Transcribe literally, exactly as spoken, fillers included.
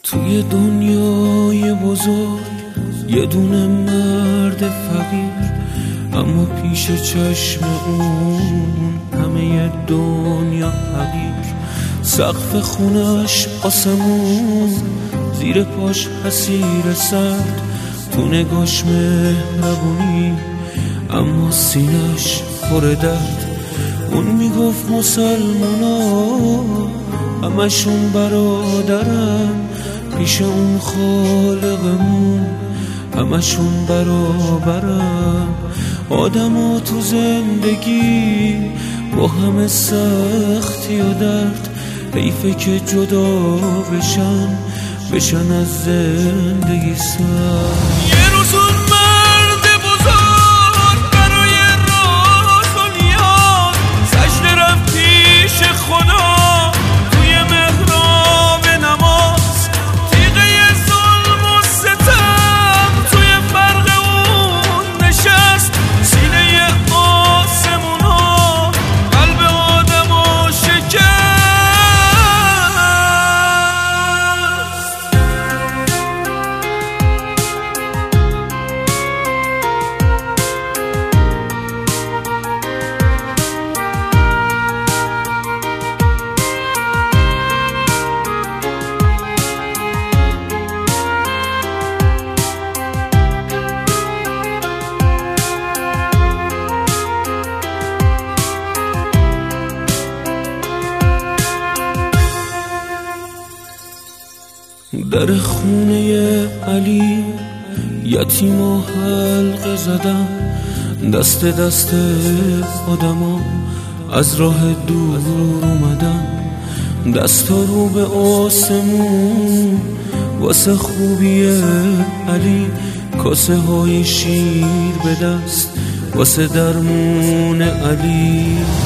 توی دنیای بزرگ یه دونه مرد فقیر، اما پیش چشم اون همه دنیا حقیر. سقف خونش آسمون، زیر پاش حسیر سرد، تو نگاش مهربونی اما سینش پر درد. اون میگفت مسلمانا همشون برادرن، پیش اون خالقمون همشون برابرن. آدما تو زندگی با همه سختی و درد، حیفه که جدا بشن بشن از زندگی سر. یه روز اون مرد بزرگ برای راز و نیاز سجده رفت پیش خدا توی محراب نماز. تیغه ظلم و ستم توی فرق اون نشست، سینه آسمونا قلب آدمو شکست. در خونه علی یتیما حلقه زدم، دست دست آدما از راه دور اومدم. دستا رو به آسمون واسه خوبی علی، کاسه های شیر به دست واسه درمون علی.